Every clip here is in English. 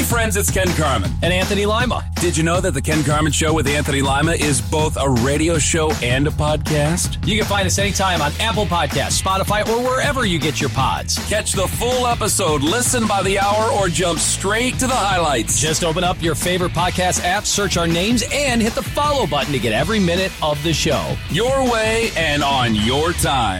friends, it's Ken Carman. And Anthony Lima. Did you know that the Ken Carman Show with Anthony Lima is both a radio show and a podcast? You can find us anytime on Apple Podcasts, Spotify, or wherever you get your pods. Catch the full episode, listen by the hour, or jump straight to the highlights. Just open up your favorite podcast app, search our names, and hit the follow button to get every minute of the show. Your way and on your time.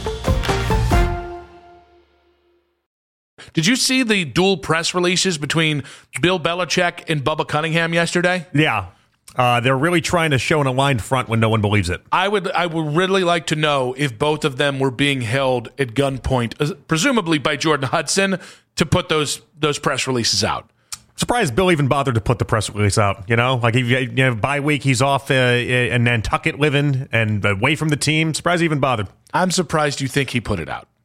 Did you see the dual press releases between Bill Belichick and Bubba Cunningham yesterday? Yeah. They're really trying to show an aligned front when no one believes it. I would really like to know if both of them were being held at gunpoint, presumably by Jordan Hudson, to put those press releases out. Surprised Bill even bothered to put the press release out. Bye week, he's off in Nantucket living and away from the team. Surprised he even bothered. I'm surprised you think he put it out.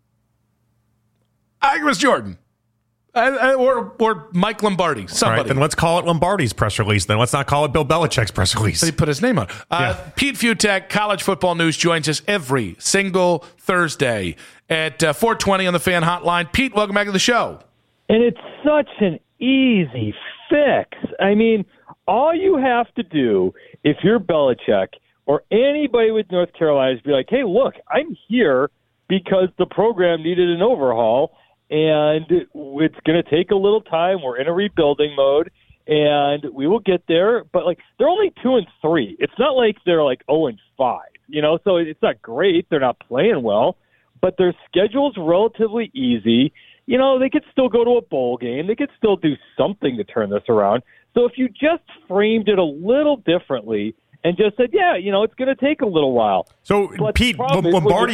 I think it was Jordan. Or Mike Lombardi, somebody. All right, then let's call it Lombardi's press release. Then let's not call it Bill Belichick's press release. But he put his name on. Pete Futek, College Football News, joins us every single Thursday at 4:20 on the Fan Hotline. Pete, welcome back to the show. And it's such an easy fix. I mean, all you have to do if you're Belichick or anybody with North Carolina is be like, hey, look, I'm here because the program needed an overhaul. And it's going to take a little time. We're in a rebuilding mode, and we will get there. But, they're only 2-3. It's not like they're, 0-5, So it's not great. They're not playing well. But their schedule's relatively easy. They could still go to a bowl game. They could still do something to turn this around. So if you just framed it a little differently and just said, it's going to take a little while. So, but Pete, Lombardi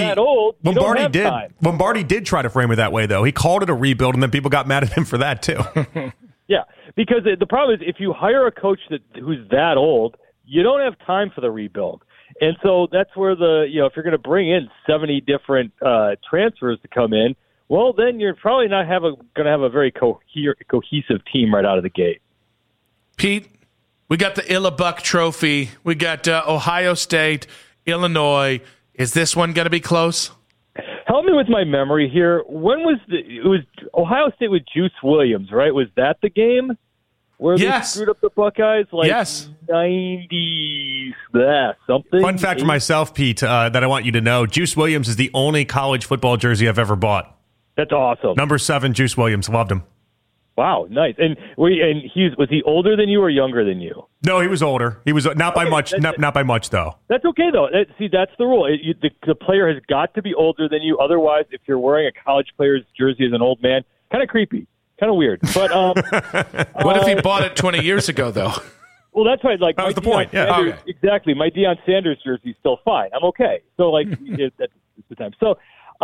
did try to frame it that way, though. He called it a rebuild, and then people got mad at him for that, too. Yeah, because the problem is if you hire a coach who's that old, you don't have time for the rebuild. And so that's where if you're going to bring in 70 different transfers to come in, well, then you're probably not going to have a very cohesive team right out of the gate. Pete, we got the Illabuck Trophy. We got Ohio State, Illinois. Is this one going to be close? Help me with my memory here. When was it was Ohio State with Juice Williams, right? Was that the game where they screwed up the Buckeyes? Yes. 90s, something. Fun fact for myself, Pete, that I want you to know. Juice Williams is the only college football jersey I've ever bought. That's awesome. Number 7, Juice Williams. Loved him. Wow, nice. And was he older than you or younger than you? No, he was older. He was not by much. Not by much, though. That's okay, though. That's the rule. The player has got to be older than you. Otherwise, if you're wearing a college player's jersey as an old man, kind of creepy, kind of weird. But what if he bought it 20 years ago, though? Well, that's right. That was the point. Yeah, okay. Exactly. My Deion Sanders jersey is still fine. I'm okay. So, that's the time. So,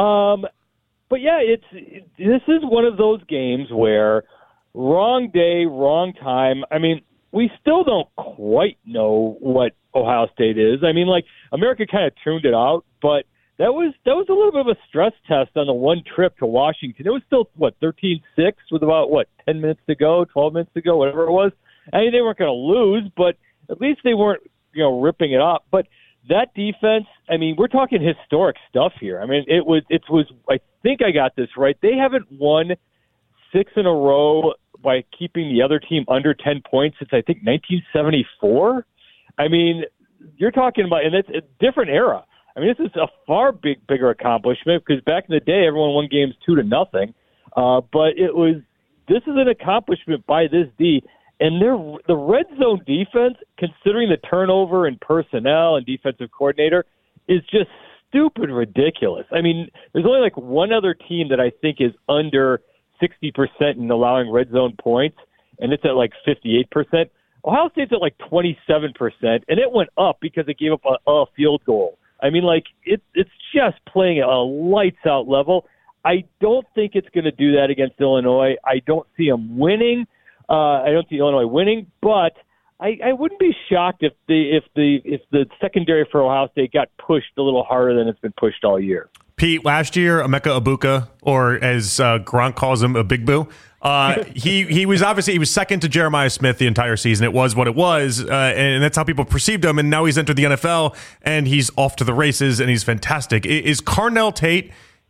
but yeah, this is one of those games where. Wrong day, wrong time. I mean, we still don't quite know what Ohio State is. I mean, America kind of tuned it out, but that was a little bit of a stress test on the one trip to Washington. It was still, 13-6 with about, 10 minutes to go, 12 minutes to go, whatever it was. I mean, they weren't going to lose, but at least they weren't, ripping it up. But that defense, I mean, we're talking historic stuff here. I mean, it was. I think I got this right. They haven't won 6 in a row by keeping the other team under 10 points since, I think, 1974. I mean, you're talking about, and it's a different era. I mean, this is a far bigger accomplishment because back in the day, everyone won games 2-0. But this is an accomplishment by this D. And the red zone defense, considering the turnover in personnel and defensive coordinator, is just stupid ridiculous. I mean, there's only one other team that I think is under 60% in allowing red zone points, and it's at 58%. Ohio State's at 27%, and it went up because it gave up a field goal. I mean, it's just playing at a lights-out level. I don't think it's going to do that against Illinois. I don't see them winning. I don't see Illinois winning, but I wouldn't be shocked if the secondary for Ohio State got pushed a little harder than it's been pushed all year. Pete, last year, Emeka Egbuka, or as Gronk calls him, a Big Boo, he was second to Jeremiah Smith the entire season. It was what it was, and that's how people perceived him. And now he's entered the NFL, and he's off to the races, and he's fantastic. Is Carnell Tate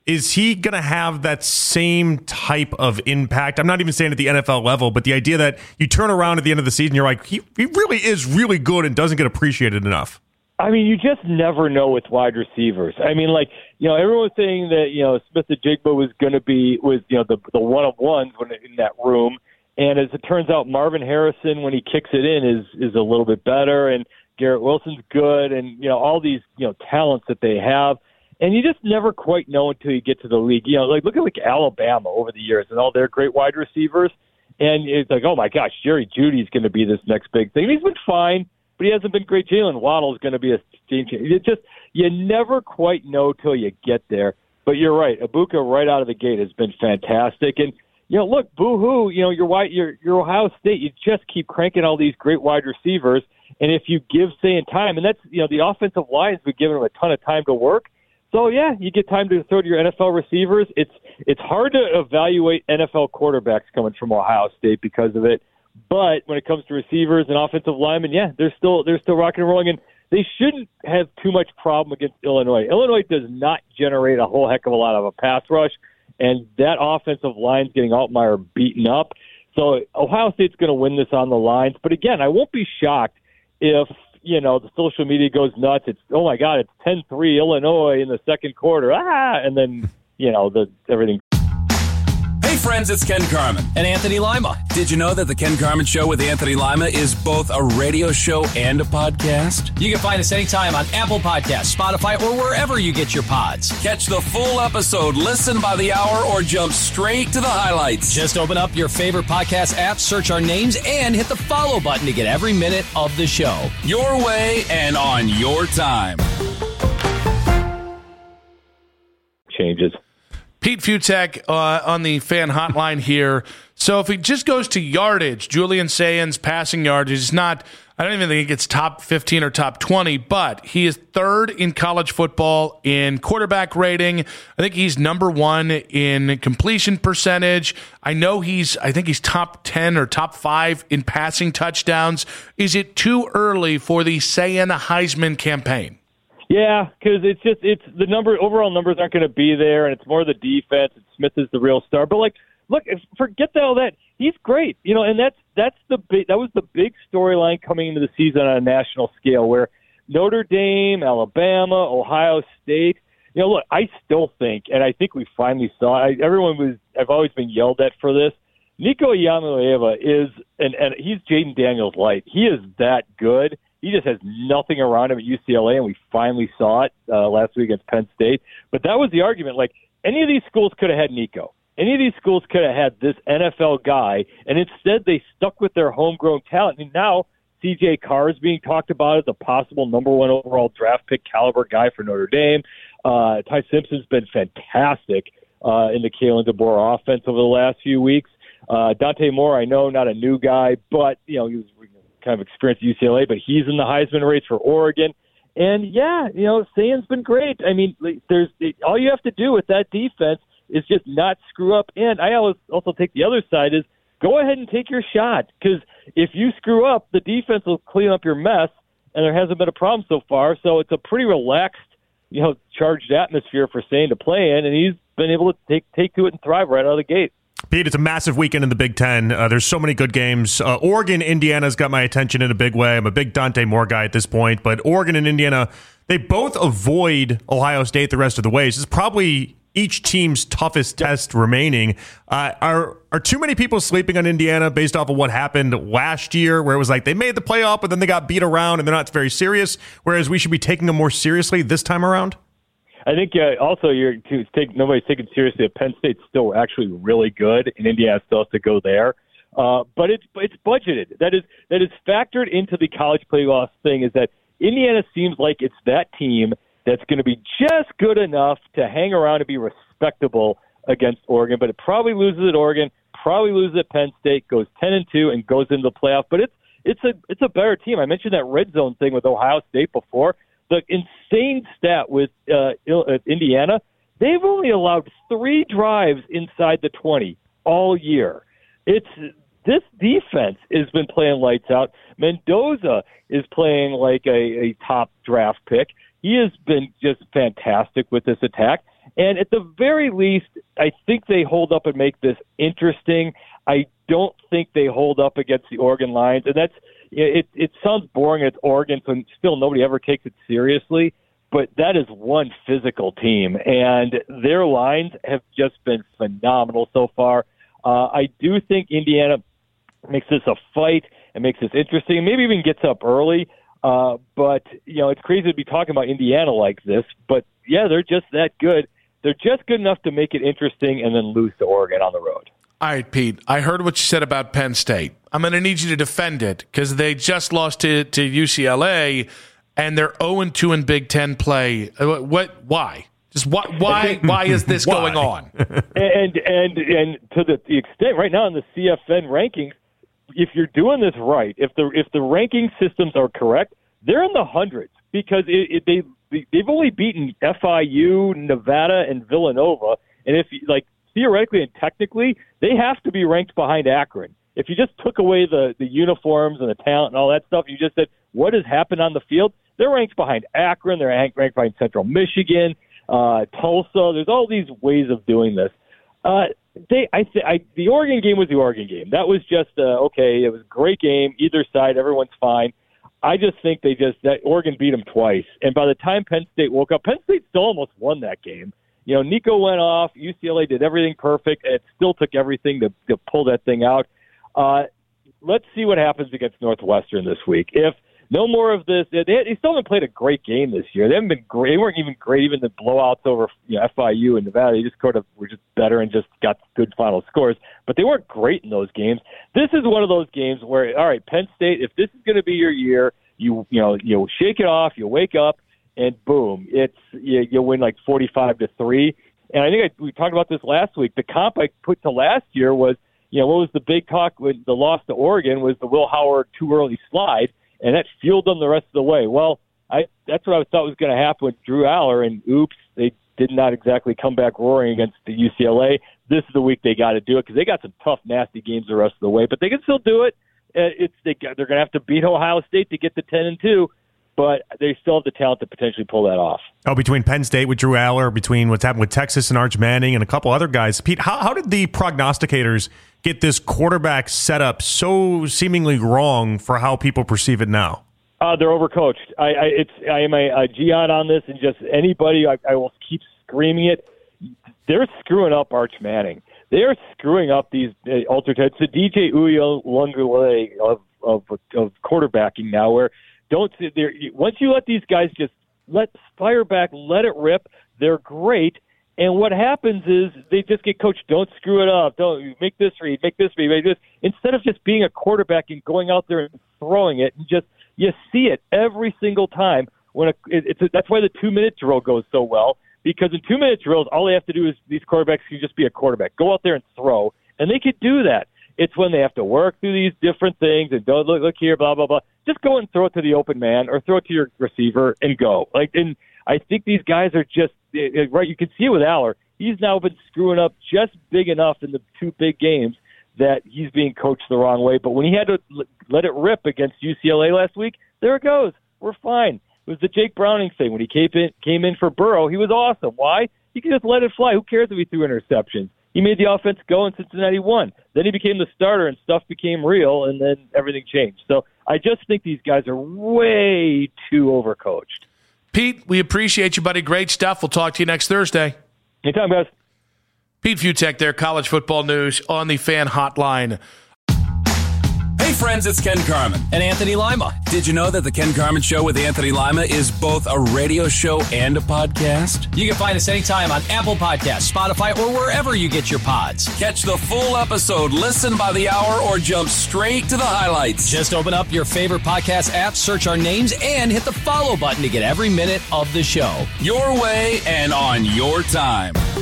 is he going to have that same type of impact? I'm not even saying at the NFL level, but the idea that you turn around at the end of the season, you're like, he really is really good and doesn't get appreciated enough. I mean, you just never know with wide receivers. I mean, like, everyone was saying that, Smith-Njigba was going to be, the one-of-ones when in that room. And as it turns out, Marvin Harrison, when he kicks it in, is a little bit better. And Garrett Wilson's good. And, all these, talents that they have. And you just never quite know until you get to the league. Look at Alabama over the years and all their great wide receivers. And it's like, oh, my gosh, Jerry Jeudy's going to be this next big thing. And he's been fine, but he hasn't been great. Jalen Waddle's going to be a game changer. It's just, you never quite know till you get there. But you're right. Egbuka right out of the gate has been fantastic. And, look, boo-hoo, you're Ohio State. You just keep cranking all these great wide receivers. And if you give Sayin time, and that's, the offensive line's been giving him a ton of time to work. So, yeah, you get time to throw to your NFL receivers. It's hard to evaluate NFL quarterbacks coming from Ohio State because of it. But when it comes to receivers and offensive linemen, yeah, they're still rocking and rolling. And they shouldn't have too much problem against Illinois. Illinois does not generate a whole heck of a lot of a pass rush. And that offensive line's getting Altmaier beaten up. So Ohio State's going to win this on the lines. But, again, I won't be shocked if – the social media goes nuts. It's, oh, my God, it's 10-3 Illinois in the second quarter. And then, everything. Hey, friends, it's Ken Carman. And Anthony Lima. Did you know that The Ken Carman Show with Anthony Lima is both a radio show and a podcast? You can find us anytime on Apple Podcasts, Spotify, or wherever you get your pods. Catch the full episode, listen by the hour, or jump straight to the highlights. Just open up your favorite podcast app, search our names, and hit the follow button to get every minute of the show. Your way and on your time. Changes. Pete Fiutak on the fan hotline here. So if he just goes to yardage, Julian Sayin's passing yardage is not, I don't even think it's top 15 or top 20, but he is third in college football in quarterback rating. I think he's number one in completion percentage. I think he's top 10 or top 5 in passing touchdowns. Is it too early for the Sayin Heisman campaign? Yeah, because it's the overall numbers aren't going to be there, and it's more the defense. And Smith is the real star. But look, forget all that. He's great, and that was the big storyline coming into the season on a national scale, where Notre Dame, Alabama, Ohio State. Look, I still think, and I think we finally saw it. I've always been yelled at for this. Nico Iamaleava is, and he's Jaden Daniels light. He is that good. He just has nothing around him at UCLA, and we finally saw it last week against Penn State. But that was the argument. Any of these schools could have had Nico. Any of these schools could have had this NFL guy, and instead they stuck with their homegrown talent. And now C.J. Carr is being talked about as a possible number 1 overall draft pick caliber guy for Notre Dame. Ty Simpson's been fantastic in the Kalen DeBoer offense over the last few weeks. Dante Moore, I know, not a new guy, but he was kind of experienced at UCLA, but he's in the Heisman race for Oregon. And yeah, Sayin's been great. I mean, all you have to do with that defense is just not screw up. And I always also take the other side is go ahead and take your shot, because if you screw up, the defense will clean up your mess, and there hasn't been a problem so far. So it's a pretty relaxed, charged atmosphere for Sayin to play in, and he's been able to take to it and thrive right out of the gate. Pete, it's a massive weekend in the Big Ten. There's so many good games. Oregon, Indiana's got my attention in a big way. I'm a big Dante Moore guy at this point, but Oregon and Indiana, they both avoid Ohio State the rest of the way. This is probably each team's toughest test remaining. Are too many people sleeping on Indiana based off of what happened last year, where it was like they made the playoff, but then they got beat around and they're not very serious, whereas we should be taking them more seriously this time around? I think also nobody's taking seriously that Penn State's still actually really good, and Indiana still has to go there. But it's budgeted. That is factored into the college playoff thing. Is that Indiana seems like it's that team that's going to be just good enough to hang around and be respectable against Oregon, but it probably loses at Oregon, probably loses at Penn State, goes 10-2, and goes into the playoff. But it's a better team. I mentioned that red zone thing with Ohio State before. The insane stat with Indiana, they've only allowed 3 drives inside the 20 all year. This defense has been playing lights out. Mendoza is playing like a top draft pick. He has been just fantastic with this attack. And at the very least, I think they hold up and make this interesting. I don't think they hold up against the Oregon Lions. And that's it sounds boring. It's Oregon, so still nobody ever takes it seriously. But that is one physical team, and their lines have just been phenomenal so far. I do think Indiana makes this a fight and makes this interesting, maybe even gets up early. But, it's crazy to be talking about Indiana like this. But, yeah, they're just that good. They're just good enough to make it interesting and then lose to Oregon on the road. All right, Pete, I heard what you said about Penn State. I'm going to need you to defend it because they just lost to UCLA, and they're 0-2 in Big Ten play. Why? Just why is this going on? And to the extent right now in the CFN rankings, if you're doing this right, if the ranking systems are correct, they're in the hundreds because they've only beaten FIU, Nevada, and Villanova, and if theoretically and technically, they have to be ranked behind Akron. If you just took away the uniforms and the talent and all that stuff, you just said what has happened on the field, they're ranked behind Akron, they're ranked behind Central Michigan, Tulsa. There's all these ways of doing this. The Oregon game was the Oregon game. That was just okay. It was a great game. Either side, everyone's fine. I just think that Oregon beat them twice. And by the time Penn State woke up, Penn State still almost won that game. Nico went off. UCLA did everything perfect. And it still took everything to pull that thing out. Let's see what happens against Northwestern this week. If no more of this, they still haven't played a great game this year. They haven't been great. They weren't even great, even the blowouts over FIU and Nevada. They just were just better and just got good final scores. But they weren't great in those games. This is one of those games where, all right, Penn State, if this is going to be your year, you shake it off, you wake up, and boom, you win like 45-3. And I think we talked about this last week. The comp I put to last year was, what was the big talk when the loss to Oregon was the Will Howard too early slide, and that fueled them the rest of the way. Well, that's what I thought was going to happen with Drew Aller, and oops, they did not exactly come back roaring against the UCLA. This is the week they got to do it because they got some tough, nasty games the rest of the way, but they can still do it. They're going to have to beat Ohio State to get to 10-2. But they still have the talent to potentially pull that off. Oh, between Penn State with Drew Aller, between what's happened with Texas and Arch Manning and a couple other guys. Pete, how did the prognosticators get this quarterback setup so seemingly wrong for how people perceive it now? They're overcoached. I am a Gian on this, and just anybody, I will keep screaming it. They're screwing up Arch Manning. They are screwing up these alternatives. It's the DJ Uiagalelei of quarterbacking now, where once you let these guys just fire back, let it rip, they're great. And what happens is they just get coached, don't screw it up, don't make this read, make this read, make this. Instead of just being a quarterback and going out there and throwing it, and you see it every single time. That's why the 2-minute drill goes so well, because in 2-minute drills, all they have to do is these quarterbacks can just be a quarterback, go out there and throw, and they could do that. It's when they have to work through these different things and don't look here, blah, blah, blah. Just go and throw it to the open man or throw it to your receiver and go. And I think these guys are just right. You can see it with Aller. He's now been screwing up just big enough in the two big games that he's being coached the wrong way. But when he had to let it rip against UCLA last week, there it goes. We're fine. It was the Jake Browning thing. When he came in for Burrow, he was awesome. Why? He could just let it fly. Who cares if he threw interceptions? He made the offense go, and Cincinnati won. Then he became the starter, and stuff became real, and then everything changed. So I just think these guys are way too overcoached. Pete, we appreciate you, buddy. Great stuff. We'll talk to you next Thursday. Anytime, guys. Pete Fiutak there, College Football News on the Fan Hotline. Hey friends, it's Ken Carman. And Anthony Lima. Did you know that the Ken Carman Show with Anthony Lima is both a radio show and a podcast? You can find us anytime on Apple Podcasts, Spotify, or wherever you get your pods. Catch the full episode, listen by the hour, or jump straight to the highlights. Just open up your favorite podcast app, search our names, and hit the follow button to get every minute of the show. Your way and on your time.